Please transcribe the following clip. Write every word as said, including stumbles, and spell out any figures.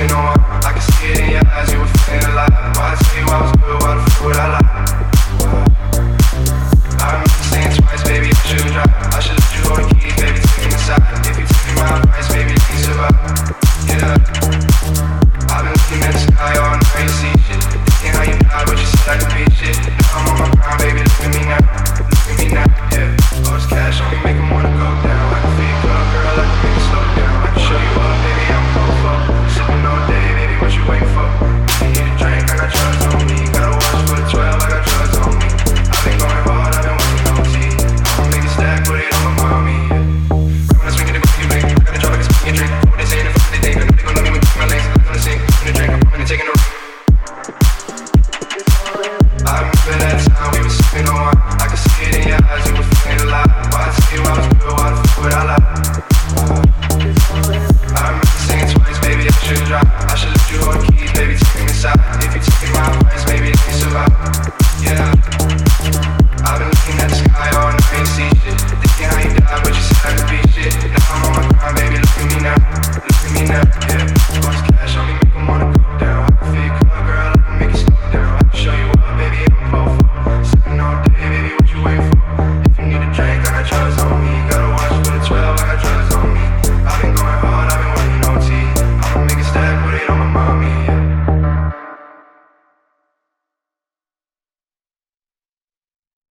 been on. I can see it in your eyes, you were feeling alive. Why I tell you I was good, why the fuck would I lie? I remember saying twice, baby, I shouldn't drive. I should let you hold the key, baby, take me inside. If you take me my advice, baby, let me survive. Yeah. I've been looking at the sky all night, you see shit. Thinking how you die, but you said I could be shit. Now I'm on my grind, baby, look at me now. Look at me now, yeah. All this cash on me, make 'em wanna go down. I can feel good, girl, I can make it slow down. I can show you up, baby, I'm cold for. Sipping all day, baby, what you waiting for? You need a drink, I got drugs on me. Gotta watch for the twelve, I got drugs on me. I've been going hard, I've been working on T. I'ma make it stack, put it on my mommy, yeah. Right when I swing to the go, you blink. I gotta drop like a spinning drink. What they saying, if I'm they think, I know they gon' love me when my legs. I'm gonna sing, in the drink, I'm coming and taking a I remember that time we were sipping on wine. I could see it in your eyes, you were feeling alive. Why I tell you I was good, why the fuck would I lie? I remember saying twice, baby, I shouldn't drive. I should let you hold the keys, baby, take me inside. If you